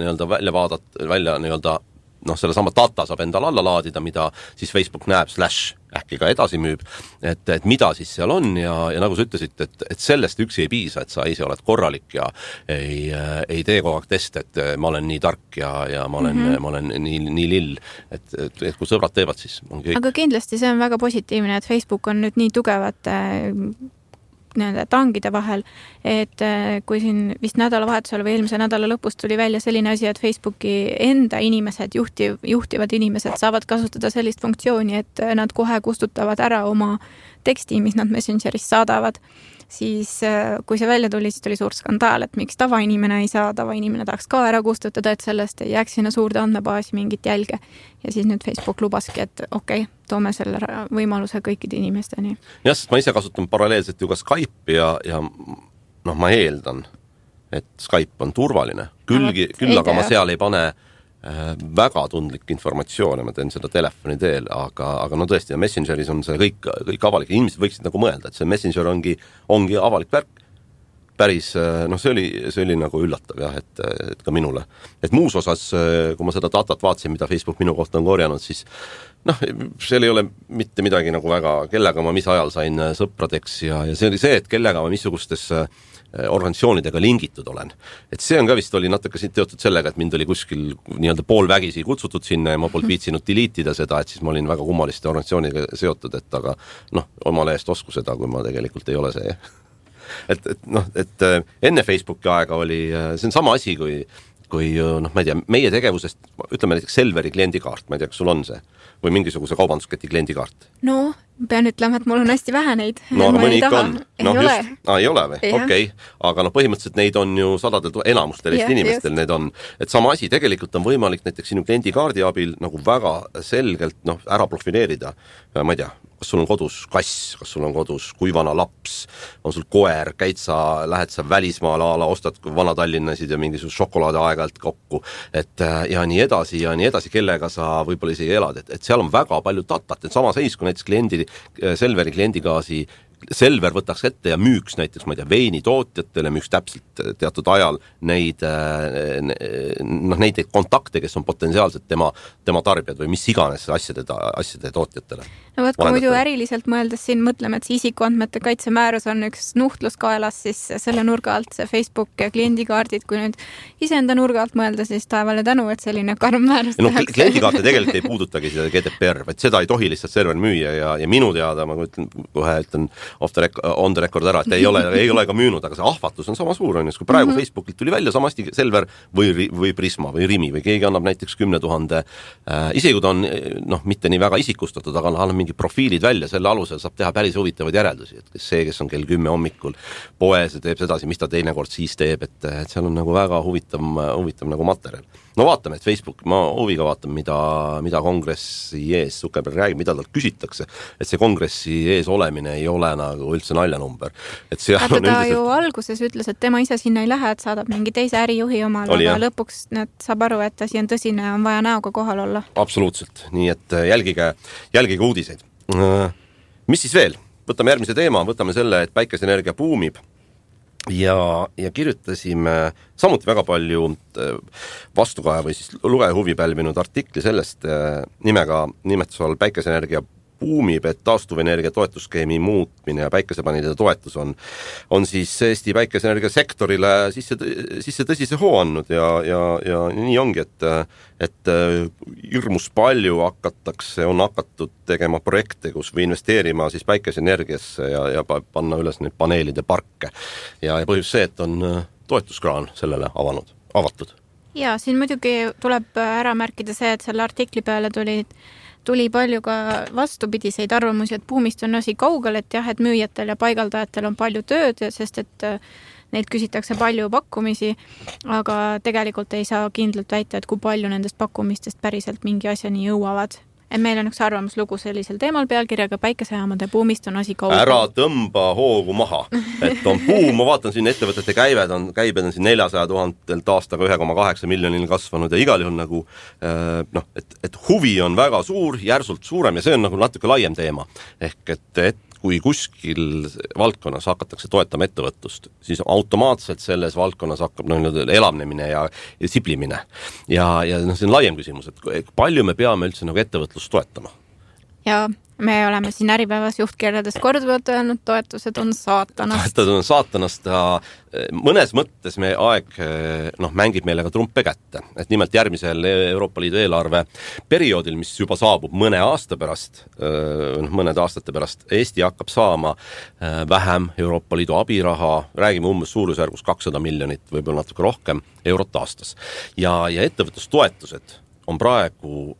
selle sama data saab endal alla laadida, mida siis Facebook näeb / äkki ka edasi müüb, et mida siis seal on ja nagu sa ütlesid, et sellest üksi ei piisa, et sa ise oled korralik ja ei tee kogu aeg teste, et ma olen nii tark ja ma olen nii lill, et kui sõbrad teevad, siis ongi kõik. Aga kindlasti see on väga positiivne, et Facebook on nüüd nii tugevate tangide vahel, et kui siin vist nädalavahetusel või eelmise nädala lõpus tuli välja selline asi, et Facebooki enda inimesed, juhtivad inimesed saavad kasutada sellist funktsiooni, et nad kohe kustutavad ära oma teksti, mis nad Messengeris saadavad, siis kui see välja tuli, siis tuli suur skandaal, et miks tavainimene ei saa, tavainimene tahaks ka ära kustutada, et sellest ei jääks sinna suurde andmebaasi mingit jälge. Ja siis nüüd Facebook lubaski, et okei, toome selle võimaluse kõikide inimesteni. Jah, sest ma ise kasutan paralleelselt ju ka Skype'i ja ma eeldan, et Skype on turvaline. Küll aga ma seal ei pane väga tundlik informatsioon ja ma teen seda telefoni teel, aga tõesti, Messengeris on see kõik avalik. Inimesed võiksid nagu mõelda, et see Messenger ongi avalik värk. päris, see oli nagu üllatav jah, et ka minule. Et muus osas, kui ma seda datat vaatasin, mida Facebook minu kohta on korjanud, siis seal ei ole mitte midagi nagu väga, kellega ma mis ajal sain sõpradeks ja see oli see, et kellega ma missugustes organisatsioonidega lingitud olen. Et see on ka vist oli natuke teotud sellega, et mind oli kuskil nii-öelda poolvägisi kutsutud sinna ja ma polnud viitsinud deleetida seda, et siis ma olin väga kummaliste organisatsiooniga seotud, et aga omale eest osku seda, kui ma tegelikult ei ole see. Et enne Facebooki aega oli, see on sama asi, kui ma ei tea, meie tegevusest, ütleme näiteks Selveri kliendikaart, ma ei tea, kas sul on see, või mingisuguse kaubandusketi kliendikaart? No, pean ütlema, et mul on hästi vähe neid. No, aga mõni ikka on. Ei ole või? Okei. Aga põhimõtteliselt neid on ju sadadel, enamustel Eesti inimestel need on. Et sama asi, tegelikult on võimalik näiteks sinu kliendikaardi abil nagu väga selgelt ära profileerida. Ma ei tea, kas sul on kodus kass, kas sul on kodus kuivana laps, on sul koer, käid sa, lähed sa välismaale ala, ostad Vana-Tallinnasid ja mingisugust šokolaadi aeg-ajalt kokku, ja nii edasi, kellega sa võib-olla isegi elad, et seal on väga palju datat, et sama seis, kui näiteks Selveri kliendigaasi Selver võtaks ette ja müüks näiteks, ma ei tea, veinitootjatele, müüks täpselt teatud ajal neid kontakte, kes on potentsiaalselt tema tarbijad või mis iganes asjade tootjatele. No võt, kui muidu äriliselt mõeldes siin mõtleme, et see isikuandmete kaitsemäärus on üks nuhtluskaelas, siis selle nurga alt see Facebook ja kliendikaardid, kui nüüd iseenda nurga alt mõelda, siis taevale tänu, et selline karm määrus tehakse. Kliendikaarte tegelikult ei puudutagi seda GDPR, vaid seda ei tohi lihtsalt server müüa ja minu teada, ma ütlen on the record ära, et ei ole ka müünud, aga see ahvatus on sama suur, kui praegu Facebookilt tuli välja samasti Selver või Prisma või Rimi või keegi annab näiteks 10 000, isegi kui ta on mitte nii väga isikustatud, aga annab mingi profiilid välja, selle alusel saab teha päris huvitavaid järeldusi, et kes on kell 10 hommikul poes ja teeb sedasi, mis ta teinekord siis teeb, et seal on nagu väga huvitav nagu materjal. No vaatame, et Facebook, ma huviga vaatan, mida kongressi ees Zuckerberg räägib, mida talt küsitakse, et see kongressi ees olemine ei ole nagu üldse naljanumber. Aga ta ju alguses ütles, et tema ise sinna ei lähe, et saadab mingi teise ärijuhi omale, aga lõpuks saab aru, et asi on tõsine, on vaja näoga kohal olla. Absoluutselt, nii et jälgige uudiseid. Mis siis veel? Võtame järgmise teema, võtame selle, et päikeseenergia buumib. Ja kirjutasime samuti väga palju vastukaja või siis lugeja huvi pälvinud artikli sellest nimetusel päikeseenergia buumib, et taastuvenergia toetusskeemi muutmine ja päikesepaneelide toetus on siis Eesti päikeseenergia sektorile sisse tõsise hoo andnud ja nii ongi, et hirmus palju on hakatud tegema projekte, kus või investeerima siis päikeseenergiasse ja panna üles neid paneelide parke. Ja põhjus see, et on toetuskraan sellele avatud. Ja siin muidugi tuleb ära märkida see, et selle artikli peale tuli palju ka vastupidiseid arvamusi, et buumist on asi kaugel, et jah, et müüjatel ja paigaldajatel on palju tööd, sest et neilt küsitakse palju pakkumisi, aga tegelikult ei saa kindlalt väita, et kui palju nendest pakkumistest päriselt mingi asjani jõuavad. Et meil on üks arvamuslugu sellisel teemal pealkirjaga päikesejaamade buumist on asi kaugel. Ära tõmba hoogu maha. Et on buum, ma vaatan siin ettevõtete käibed on siin 400 000 aastaga 1,8 miljonil kasvanud ja igal juhul nagu, et huvi on väga suur, järsult suurem ja see on nagu natuke laiem teema. Ehk et kui kuskil valdkonnas hakatakse toetama ettevõtlust, siis automaatselt selles valdkonnas hakkab elavnemine ja siplimine. Ja see on laiem küsimus, et palju me peame üldse nagu ettevõtlust toetama? Ja me oleme siin Äripäevas juhtkirjades korduvalt öelnud, toetused on saatanast. Toetused on saatanast ja mõnes mõttes me aeg mängib meile ka trumpe kätte. Et nimelt järgmisel Euroopa Liidu eelarve perioodil, mis juba saabub mõnede aastate pärast, Eesti hakkab saama vähem Euroopa Liidu abiraha, räägime umbes suurusjärgus 200 miljonit, võib-olla natuke rohkem eurot aastas. Ja ettevõtlustoetused on praegu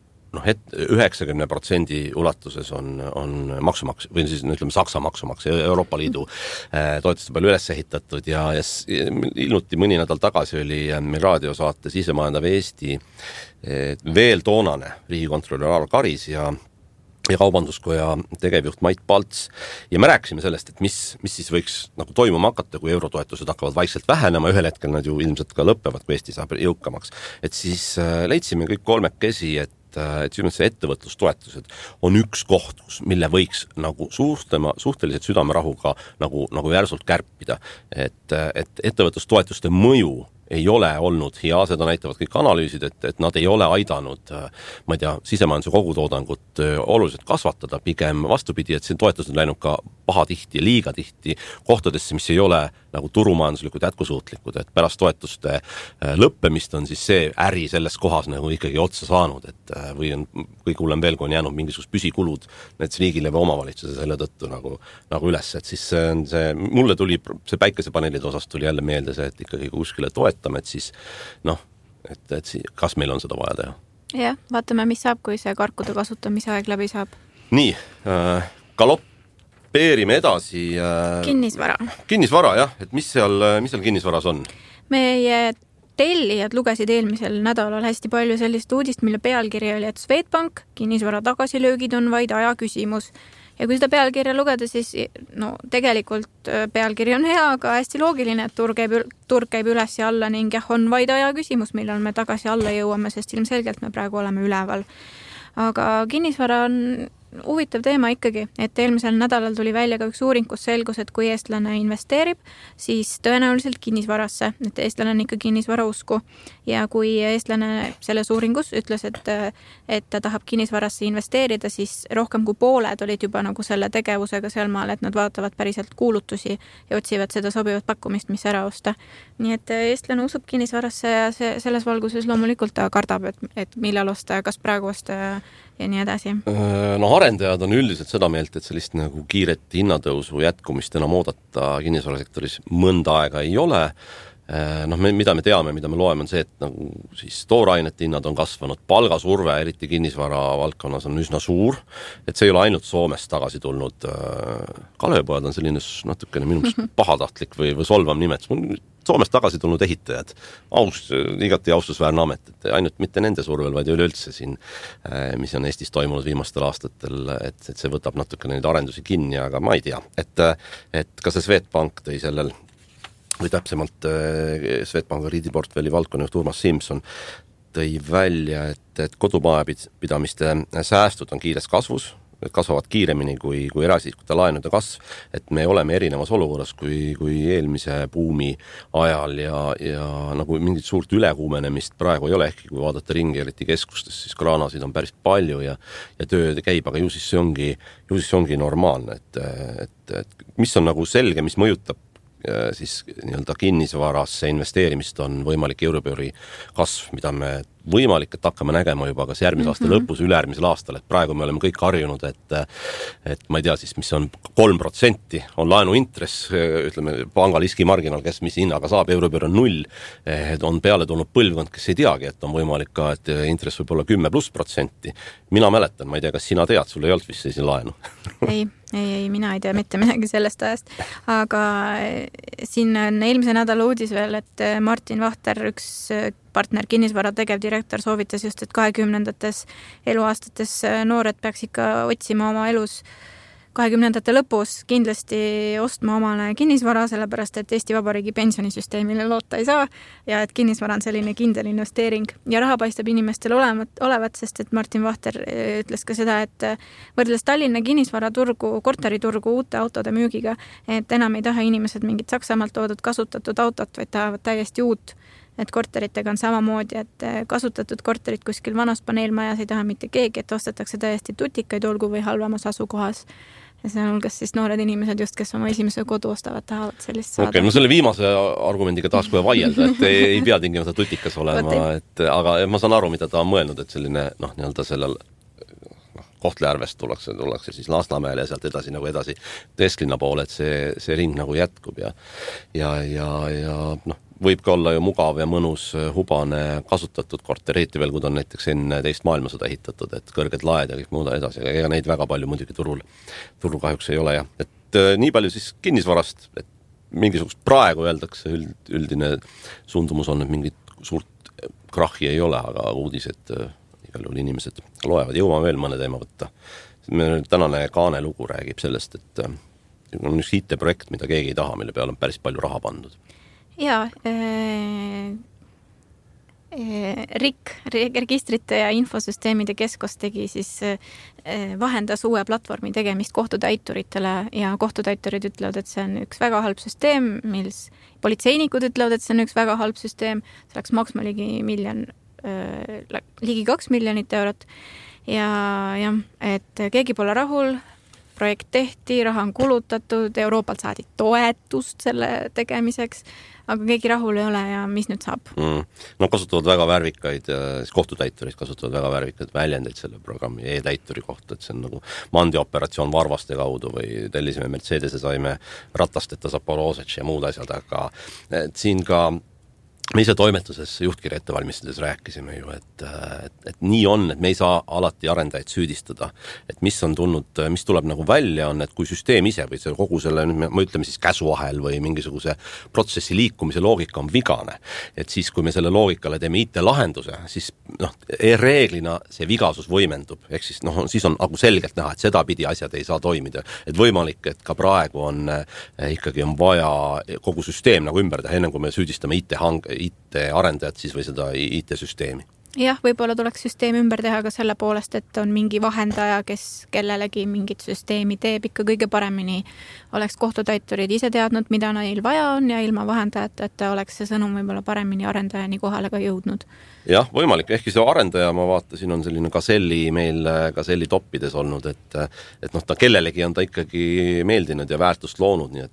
90% ulatuses on maksumaks, või siis ütleme Saksa maksumaks, Euroopa Liidu toetuste palju üles ehitatud ja ilmuti mõni nädal tagasi oli meil raadiosaate Sisemajandav Eesti veel toonane riigikontrolör Alar Karis ja Kaubanduskoja tegevjuht Mait Palts ja me rääkisime sellest, et mis siis võiks nagu toimuma hakata, kui eurotoetused hakkavad vaikselt vähenema, ühel hetkel nad ju ilmselt ka lõppevad, kui Eesti saab jõukamaks. Et siis leidsime kõik kolmekesi, et see ettevõtlustoetused on üks koht, mille võiks nagu suhteliselt südamerahuga nagu järsult kärpida, et ettevõtlustoetuste mõju ei ole olnud hea, seda näitavad kõik analüüsid, et nad ei ole aidanud, ma ei tea, sisemajanduse kogutoodangut oluliselt kasvatada, pigem vastupidi, et see toetus on läinud ka pahatihti, liiga tihti kohtadesse, mis ei ole nagu turumajanduslikud jätkusuutlikud, et pärast toetuste lõppemist on siis see äri selles kohas nagu ikkagi otsa saanud, et või on kõik hullem veel, kui on jäänud mingisugust püsikulud näiteks riigile või omavalitsuse selle tõttu nagu üles, et siis mulle tuli see päikesepaneelide osast tuli jälle meelde see, et ikkagi kuskile toetame, et siis et kas meil on seda vaja teha? Jah, vaatame, mis saab, kui see karkude kasutamise aeg läbi saab. Nii, galoppeerime edasi. Kinnisvara, jah, et mis seal kinnisvaras on? Meie tellijad lugesid eelmisel nädalal hästi palju sellist uudist, mille pealkiri oli, et Swedbank, kinnisvara tagasilöögid on vaid aja küsimus. Ja kui seda pealkirja lugeda, siis tegelikult pealkiri on hea, aga hästi loogiline, et turg käib üles ja alla ning jah, on vaid aja küsimus, millal me tagasi alla jõuame, sest ilmselgelt me praegu oleme üleval. Aga kinnisvara on huvitav teema ikkagi, et eelmisel nädalal tuli välja ka üks uuring, kus selgus, et kui eestlane investeerib, siis tõenäoliselt kinnisvarasse, et eestlane on ikka kinnisvara usku. Ja kui eestlane selles uuringus ütles, et ta tahab kinnisvarasse investeerida, siis rohkem kui pooled olid juba nagu selle tegevusega sealmaal, et nad vaatavad päriselt kuulutusi ja otsivad seda sobivat pakkumist, mis ära osta. Nii et eestlane usub kinnisvarasse ja selles valguses loomulikult ta kardab, et millal osta ja kas praegu osta ja nii edasi. Arendajad on üldiselt seda meelt, et sellist nagu kiiret hinnatõusu jätkumist enam oodata kinnisvarasektoris mõnda aega ei ole. Mida me teame, mida me loeme, on see, et nagu siis toorainete hinnad on kasvanud, palgasurve, eriti kinnisvara valdkonnas on üsna suur, et see ei ole ainult Soomest tagasi tulnud. Kalevipojad on selline natukene minu pahatahtlik või solvam nimetus. Soomest tagasi tulnud ehitajad, igati austusväärne amet, et ainult mitte nende survel, vaid üleüldse siin, mis on Eestis toimunud viimastel aastatel, et see võtab natukene neid arendusi kinni, aga ma ei tea, et ka see Swedbank tõi sellel või täpsemalt Swedbanki riidiportfelli valdkonnajuht Urmas Simson tõi välja, et kodumajapidamiste säästud on kiires kasvus, kasvavad kiiremini kui eraisikute laenude kasv, et me oleme erinevas olukorras kui eelmise buumi ajal ja nagu mingit suurt ülekuumenemist praegu ei ole, ehkki kui vaadata ringi, eriti keskustes, siis kraanasid on päris palju ja töö käib, aga ju siis see ongi normaalne, et mis on nagu selge, mis mõjutab siis nii-öelda kinnisvarasse investeerimist on võimalik Euribori kasv, mida me võimalik, et hakkame nägema juba kas järgmise aasta lõpus, ülejärgmisel aastal, et praegu me oleme kõik harjunud, et ma ei tea siis, mis on 3% on laenuintress, ütleme panga liskimarginal, kes mis hinnaga saab, Euribor on 0, on peale tulnud põlvkond, kes ei teagi, et on võimalik ka, et intress võib olla 10+%. Mina mäletan, ma ei tea, kas sina tead, sul ei olnud vist selline laenu? Ei, mina ei tea mitte midagi sellest ajast, aga siin on eelmise nädala uudis veel, et Martin Vahter, üks partner kinnisvara tegevdirektor soovitas just, et 20-ndates eluaastates noored peaks ikka otsima oma elus 20-ndate lõpus kindlasti ostma omale kinnisvara, sellepärast et Eesti Vabariigi pensionisüsteemile loota ei saa ja et kinnisvara on selline kindel investeering ja raha paistab inimestel olevat, sest et Martin Vahter ütles ka seda, et võrreldes Tallinna kinnisvaraturgu, korteriturgu uute autode müügiga, et enam ei taha inimesed mingit Saksamaalt toodud kasutatud autot, vaid tahavad täiesti uut. Et korteritega on samamoodi, et kasutatud korterit kuskil vanas paneelmajas ei taha mitte keegi, et ostetakse täiesti tutikaid olgu või halvamas asukohas. Ja see on hulgas siis noored inimesed just, kes oma esimese kodu ostavad, tahavad sellist saada. No selle viimase argumendiga taas kohe vaielda, et ei pea tingimata tutikas olema, aga ma saan aru, mida ta on mõelnud, et selline nii-öelda sellel Kohtla-Järvest tullakse siis Lasnamäele ja sealt edasi Tesklinna poole, et see ring nagu jätkub ja võib ka olla ju mugav ja mõnus hubane kasutatud korter, eriti veel, kui ta on näiteks enne teist maailmasõda ehitatud, et kõrged laed ja kõik muud edasi, aga ega neid väga palju muidugi turul kahjuks ei ole. Et nii palju siis kinnisvarast, et mingisugust praegu öeldakse üldine suundumus on, et mingit suurt krahhi ei ole, aga uudised igal juhul inimesed loevad. Jõuame veel mõne teema võtta. Tänane Kaane lugu räägib sellest, et on üks IT-projekt, mida keegi ei taha, mille peale on päris palju raha pandud. Jaa, RIK, registrite ja infosüsteemide keskus tegi siis, vahendas uue platvormi tegemist kohtutäituritele ja kohtutäiturid ütlevad, et see on üks väga halb süsteem, mils politseinikud ütlevad, et see on üks väga halb süsteem, see läks maksma ligi 2 miljonit eurot ja jah, et keegi pole rahul, projekt tehti, raha on kulutatud, Euroopalt saadi toetust selle tegemiseks, aga keegi rahul ei ole ja mis nüüd saab? No kasutavad väga värvikaid, kohtutäiturid kasutavad väga värvikaid väljendeid selle programmi e-täituri kohta, et see on nagu mandioperatsioon varvaste kaudu või tellisime Mercedese, saime ratasteta Zaporožets ja muud asjad, aga siin ka me ise toimetuses juhtkirja ette valmistades rääkisime ju, et nii on, et me ei saa alati arendajaid süüdistada, et mis on tulnud, mis tuleb nagu välja on, et kui süsteem ise või see kogu selle, ma ütleme siis käsuahel või mingisuguse protsessi liikumise loogika on vigane, et siis kui me selle loogikale teeme IT-lahenduse, siis reeglina see vigasus võimendub, ehk siis siis on nagu selgelt näha, et sedapidi asjad ei saa toimida, et võimalik, et ka praegu on ikkagi on vaja kogu süsteem nagu ümber teha, enne kui me süüdistame IT-arendajat siis või seda IT-süsteemi. Jah, võib-olla tuleks süsteem ümber teha ka selle poolest, et on mingi vahendaja, kes kellelegi mingit süsteemi teeb ikka kõige paremini. Oleks kohtutäiturid ise teadnud, mida neil vaja on ja ilma vahendajata, et oleks see sõnum võib-olla paremini arendajani kohale ka jõudnud. Jah, võimalik, ehkki see arendaja, ma vaatasin, on selline Gazelli toppides olnud, et ta kellelegi on ta ikkagi meeldinud ja väärtust loonud, nii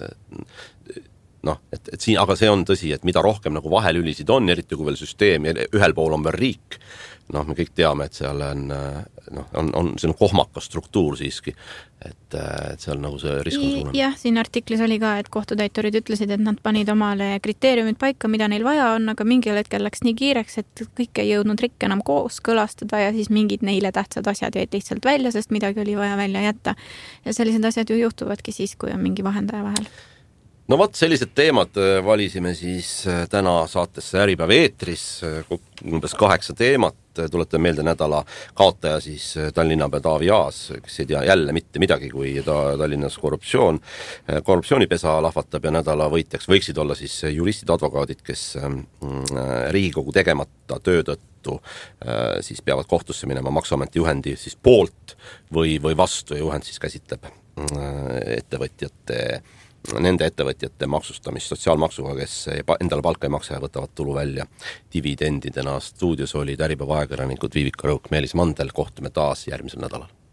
et et siin, aga see on tõsi, et mida rohkem nagu vahelülisid on, eriti kui veel süsteem ja ühel pool on veel riik, me kõik teame, et seal on selline kohmakas struktuur siiski, et seal nagu see risk on suurem. Jah, siin artiklis oli ka, et kohtutäiturid ütlesid, et nad panid omale kriteeriumid paika, mida neil vaja on, aga mingil hetkel läks nii kiireks, et kõik ei jõudnud RIK enam koos kõlastada ja siis mingid neile tähtsad asjad jäid lihtsalt välja, sest midagi oli vaja välja jätta. Ja sellised asjad ju juhtuvadki siis, kui on mingi vahendaja vahel. No vot, sellised teemad valisime siis täna saatesse Äripäev eetris, umbes 8 teemat, tulete meelde nädala kaotaja siis Tallinnapea Taavi Aas, kes ei tea jälle mitte midagi, kui Tallinnas korruptsioonipesa lahvatab ja nädala võitjaks võiksid olla siis juristid, advokaadid, kes Riigikogu tegemata töö tõttu siis peavad kohtusse minema Maksuameti juhendi siis poolt või vastu ja juhend siis käsitleb nende ettevõtjate maksustamist sotsiaalmaksuga, kes endale palka ei maksa ja võtavad tulu välja dividendidena. Stuudios olid Äripäeva ajakirjanikud Viivika Rõuk, Meelis Mandel, kohtume taas järgmisel nädalal.